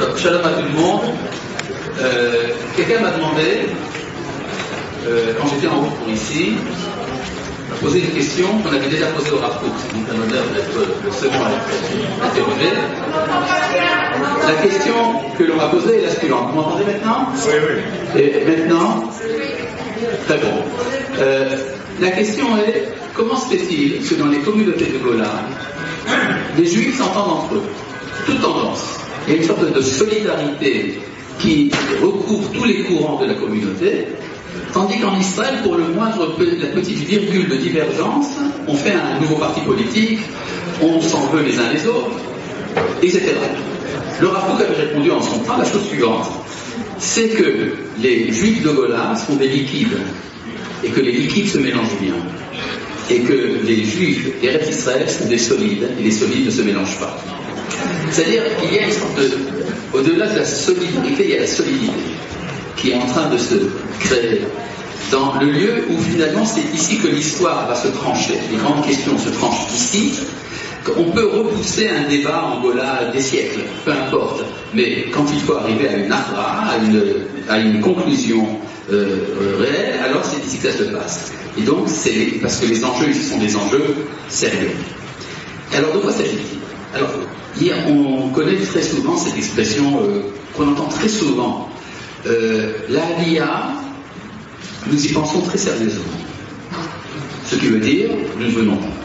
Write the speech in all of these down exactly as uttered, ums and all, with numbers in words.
Shalom à tout le monde. Euh, Quelqu'un m'a demandé, euh, quand j'étais en route pour ici, m'a posé une question qu'on avait déjà posée au Rav Kook. C'est donc un honneur d'être le second à être interrogé. La question que l'on m'a posée est la suivante. Vous m'entendez maintenant? Oui, oui. Et maintenant? Très bon. Euh, la question est, comment se fait-il que dans les communautés de Golan, les Juifs s'entendent entre eux, toute tendance? Il y a une sorte de solidarité qui recouvre tous les courants de la communauté, tandis qu'en Israël, pour le moindre la petite virgule de divergence, on fait un nouveau parti politique, on s'en veut les uns les autres, et cetera. Le Rav Kook avait répondu en son temps la chose suivante, c'est que les Juifs de Golan sont des liquides, et que les liquides se mélangent bien, et que les Juifs d'Eretz Israël sont des solides, et les solides ne se mélangent pas. C'est-à-dire qu'il y a une sorte de... Au-delà de la solidité, il y a la solidité qui est en train de se créer dans le lieu où finalement c'est ici que l'histoire va se trancher. Les grandes questions se tranchent ici. On peut repousser un débat en Gola des siècles, peu importe. Mais quand il faut arriver à une akra, à une, à une conclusion euh, réelle, alors c'est ici que ça se passe. Et donc c'est parce que les enjeux ici sont des enjeux sérieux. Alors de quoi s'agit-il? Alors, on connaît très souvent cette expression euh, qu'on entend très souvent. Euh, L'Aliyah, nous y pensons très sérieusement. Ce qui veut dire, nous ne venons pas.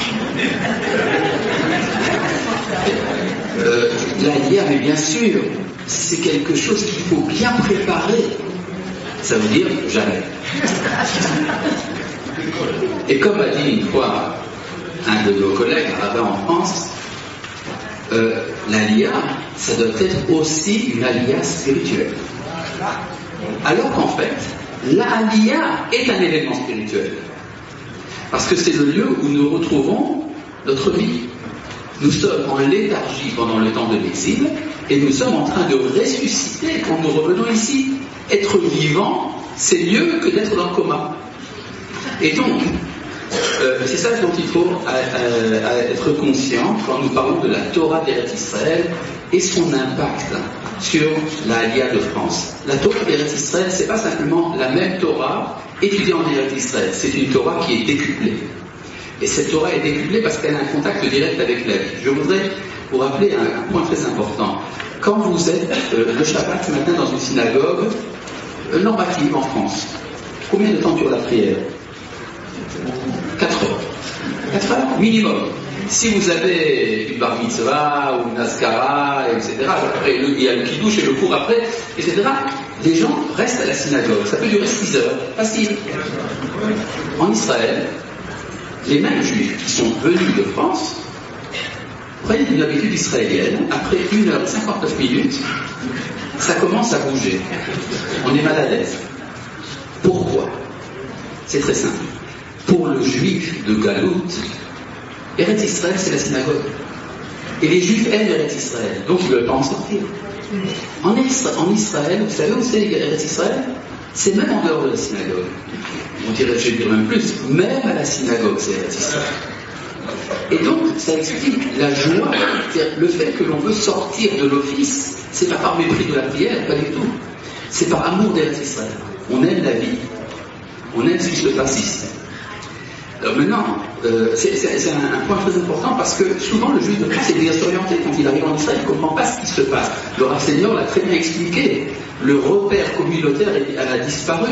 Euh, L'Aliyah, mais bien sûr, c'est quelque chose qu'il faut bien préparer. Ça veut dire jamais. Et comme a dit une fois un de nos collègues, un rabbin en France, Euh, l'Aliyah, ça doit être aussi une Aliyah spirituelle. Alors qu'en fait, l'Aliyah est un événement spirituel. Parce que c'est le lieu où nous retrouvons notre vie. Nous sommes en léthargie pendant le temps de l'exil, et nous sommes en train de ressusciter quand nous revenons ici. Être vivant, c'est mieux que d'être dans le coma. Et donc, Euh, c'est ça dont il faut à, à, à être conscient quand nous parlons de la Torah d'Eretz Israël et son impact sur la Aliyah de France. La Torah d'Eretz Israël, c'est pas simplement la même Torah étudiée en Eretz Israël, c'est une Torah qui est décuplée. Et cette Torah est décuplée parce qu'elle a un contact direct avec la vie. Je voudrais vous rappeler un, un point très important. Quand vous êtes euh, le Shabbat ce matin dans une synagogue euh, normative en France, combien de temps dure la prière? quatre heures. quatre heures minimum. Si vous avez une bar mitzvah ou une askara, et cetera, après il y a le kidouche et le cours après, et cetera, les gens restent à la synagogue. Ça peut durer six heures. Facile. En Israël, les mêmes juifs qui sont venus de France prennent une habitude israélienne. Après une heure cinquante-neuf minutes, ça commence à bouger. On est mal à l'aise. Pourquoi? C'est très simple. Pour le juif de Galout, Eretz Israël, c'est la synagogue. Et les juifs aiment Eretz Israël, donc ils ne veulent pas en sortir. En, Isra- en Israël, vous savez où c'est Eretz Israël? C'est même en dehors de la synagogue. On dirait, je vais dire même plus, même à la synagogue, c'est Eretz Israël. Et donc, ça explique la joie, c'est-à-dire le fait que l'on veut sortir de l'office, c'est pas par mépris de la prière, pas du tout. C'est par amour d'Eretz Israël. On aime la vie. On aime ce qui se passe ici. Alors maintenant, euh, c'est, c'est, c'est un, un point très important parce que souvent le juif de France est désorienté quand il arrive en Israël, il ne comprend pas ce qui se passe. Le Rav Senior l'a très bien expliqué. Le repère communautaire a disparu.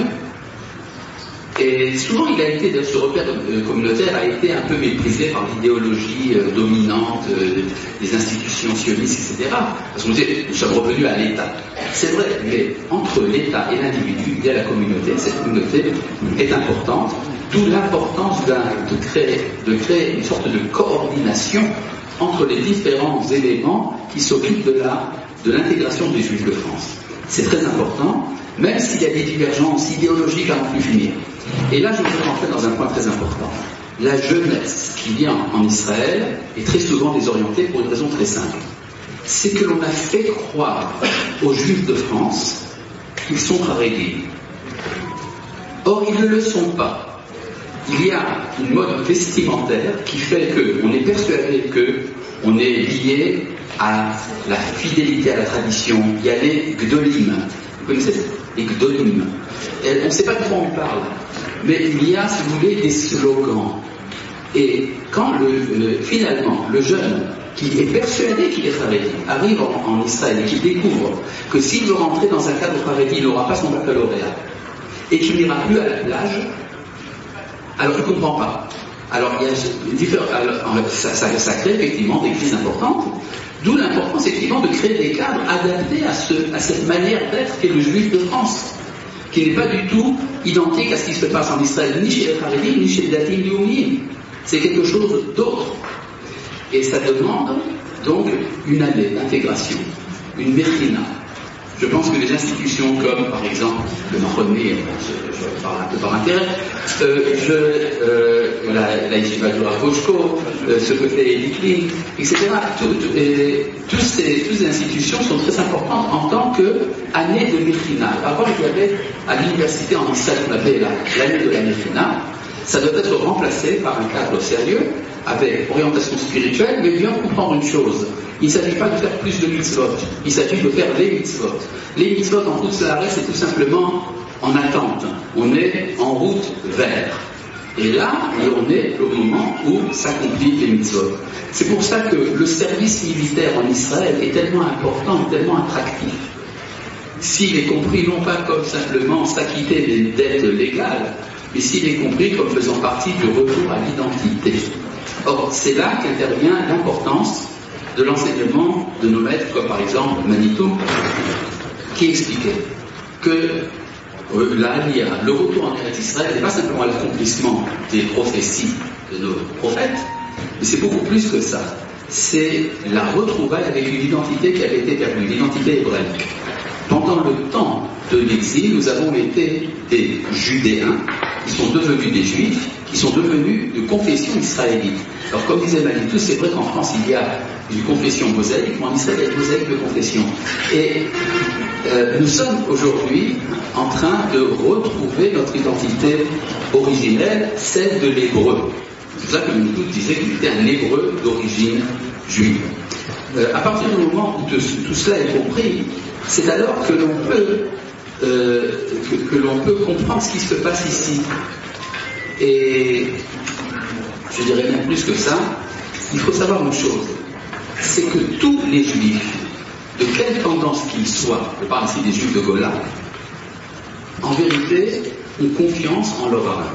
Et souvent, il a été, d'ailleurs, ce repère euh, communautaire a été un peu méprisé par l'idéologie euh, dominante euh, des institutions sionistes, et cetera. Parce qu'on disait, nous sommes revenus à l'État. C'est vrai, mais entre l'État et l'individu, il y a la communauté. Cette communauté est importante. D'où l'importance de créer, de créer une sorte de coordination entre les différents éléments qui s'occupent de, la, de l'intégration des Juifs de France. C'est très important, même s'il y a des divergences idéologiques à en plus finir. Et là, je voudrais rentrer dans un point très important. La jeunesse qui vient en Israël est très souvent désorientée pour une raison très simple. C'est que l'on a fait croire aux Juifs de France qu'ils sont Haredim. Or, ils ne le sont pas. Il y a une mode vestimentaire qui fait qu'on est persuadé qu'on est lié à la fidélité à la tradition. Il y a les gdolim. Vous connaissez les gdolim? On ne sait pas de quoi on parle, mais il y a, si vous voulez, des slogans. Et quand le, le, finalement le jeune qui est persuadé qu'il est Haredi arrive en, en Israël et qui découvre que s'il veut rentrer dans un cadre Haredi, il n'aura pas son baccalauréat et qu'il n'ira plus à la plage, alors il ne comprend pas. Alors, il y a différents, alors ça, ça, ça crée effectivement des crises importantes, d'où l'importance effectivement de créer des cadres adaptés à, ce, à cette manière d'être qu'est le juif de France, qui n'est pas du tout identique à ce qui se passe en Israël, ni chez les Haredim, ni chez les Datim Léoumim. C'est quelque chose d'autre. Et ça demande donc une année d'intégration, une mérina. Je pense que les institutions comme, par exemple, le Mahonné, je, je parle un peu par intérêt, euh, je, euh, la, la Yeshiva de Rav Bochko, euh, ce côté Elikli, et cetera. Tout, tout, et, tous ces, toutes ces institutions sont très importantes en tant qu'année de Mechina. Avant, il y avait à l'université en Israël qu'on appelait l'année de la Mechina. Ça doit être remplacé par un cadre sérieux, avec orientation spirituelle, mais bien comprendre une chose. Il ne s'agit pas de faire plus de mitzvot, il s'agit de faire les mitzvot. Les mitzvot en toute l'arrêt, c'est tout simplement en attente. On est en route vers. Et là, on est au moment où s'accomplissent les mitzvot. C'est pour ça que le service militaire en Israël est tellement important et tellement attractif. S'il est compris non pas comme simplement s'acquitter des dettes légales, mais s'il est compris comme faisant partie du retour à l'identité. Or, c'est là qu'intervient l'importance de l'enseignement de nos maîtres, comme par exemple Manitou, qui expliquait que euh, la Aliyah, le retour en Eretz Israël, n'est pas simplement l'accomplissement des prophéties de nos prophètes, mais c'est beaucoup plus que ça. C'est la retrouvaille avec une identité qui avait été perdue, l'identité hébraïque. Pendant le temps de l'exil, nous avons été des Judéens qui sont devenus des Juifs, qui sont devenus de confession israélite. Alors, comme disait Manitou, c'est vrai qu'en France, il y a une confession mosaïque, mais en Israël, il y a une mosaïque de confession. Et euh, nous sommes aujourd'hui en train de retrouver notre identité originelle, celle de l'hébreu. C'est pour ça que Manitou disait qu'il était un hébreu d'origine juive. Euh, à partir du moment où tout, tout cela est compris, c'est alors que l'on peut, euh, que, que l'on peut comprendre ce qui se passe ici. Et je dirais même plus que ça, il faut savoir une chose, c'est que tous les juifs, de quelle tendance qu'ils soient, je parle ici des juifs de Gola, en vérité, ont confiance en leur rabbin.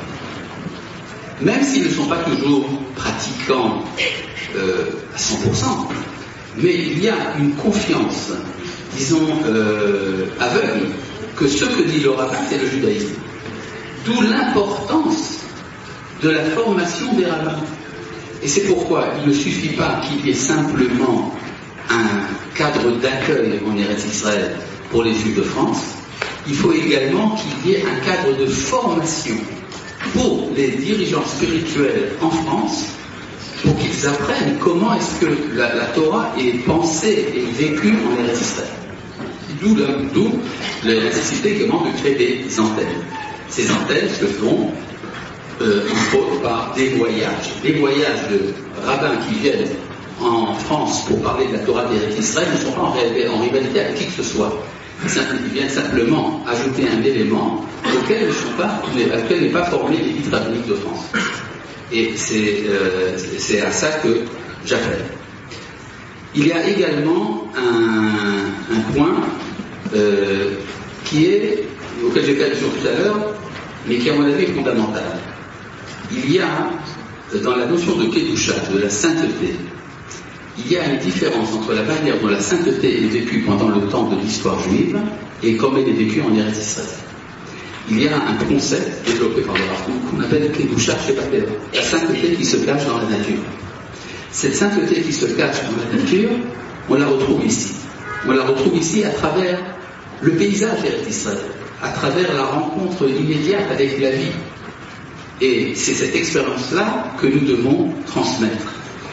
Même s'ils ne sont pas toujours pratiquants euh, à cent pour cent, mais il y a une confiance, disons, euh, aveugle, que ce que dit le rabbin, c'est le judaïsme. D'où l'importance de la formation des rabbins. Et c'est pourquoi il ne suffit pas qu'il y ait simplement un cadre d'accueil en Eretz Israël pour les Juifs de France, il faut également qu'il y ait un cadre de formation pour les dirigeants spirituels en France, pour qu'ils apprennent comment est-ce que la, la Torah est pensée et vécue en Eretz Israël. D'où, d'où la nécessité également de créer des antennes. Ces antennes se font euh, entre autres par des voyages. Des voyages de rabbins qui viennent en France pour parler de la Torah d'Eretz Israël ne sont pas en, ré- en rivalité avec qui que ce soit. Ils viennent simplement ajouter un élément auquel ne sont pas, auquel n'est pas formé l'élite rabbinique de France. Et c'est, euh, c'est à ça que j'appelle. Il y a également un, un point euh, qui est, auquel j'ai fait allusion tout à l'heure, mais qui à mon avis est fondamental. Il y a, dans la notion de Kedusha, de la sainteté, il y a une différence entre la manière dont la sainteté est vécue pendant le temps de l'histoire juive et comme elle est vécue en Eretz Israël. Il y a un concept développé par le Rav Kook qu'on appelle Kedusha Shebateva, la sainteté qui se cache dans la nature. Cette sainteté qui se cache dans la nature, on la retrouve ici. On la retrouve ici à travers le paysage d'Eretz Israël, à travers la rencontre immédiate avec la vie. Et c'est cette expérience-là que nous devons transmettre.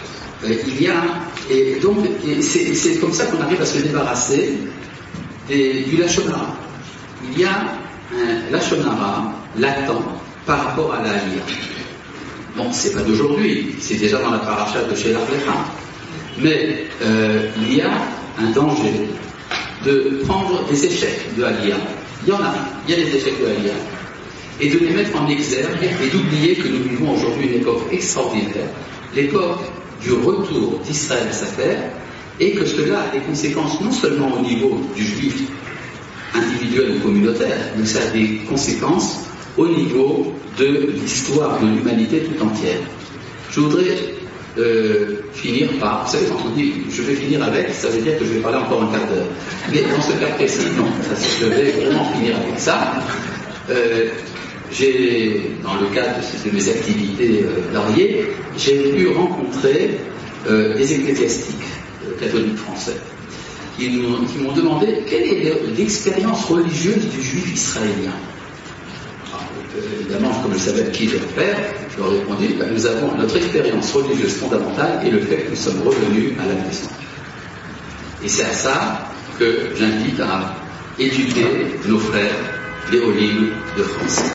Il y a, et donc, et c'est, c'est comme ça qu'on arrive à se débarrasser des, du Lachon Hara. Il y a un Lachon Hara latent par rapport à la Aliyah. Bon, c'est pas d'aujourd'hui, c'est déjà dans la paracha de Shelach Lecha. Mais euh, il y a un danger de prendre des échecs de l'A L I A. Il y en a, il y a des échecs de l'A L I A. Et de les mettre en exergue et d'oublier que nous vivons aujourd'hui une époque extraordinaire, l'époque du retour d'Israël à sa terre, et que cela a des conséquences non seulement au niveau du juif individuel ou communautaire, mais ça a des conséquences au niveau de l'histoire de l'humanité tout entière. Je voudrais euh, finir par, vous savez, quand on dit je vais finir avec, ça veut dire que je vais parler encore un quart d'heure. Mais dans ce cas précis, non, parce que je vais vraiment finir avec ça. Euh, j'ai, dans le cadre de, de mes activités euh, variées, j'ai pu rencontrer euh, des ecclésiastiques euh, catholiques français qui, nous, qui m'ont demandé quelle est l'expérience religieuse du juif israélien. Alors, euh, évidemment, comme je savais qui je faire, je leur ai répondu, ben, nous avons notre expérience religieuse fondamentale et le fait que nous sommes revenus à la maison. Et c'est à ça que j'invite à éduquer nos frères, les Olim de France.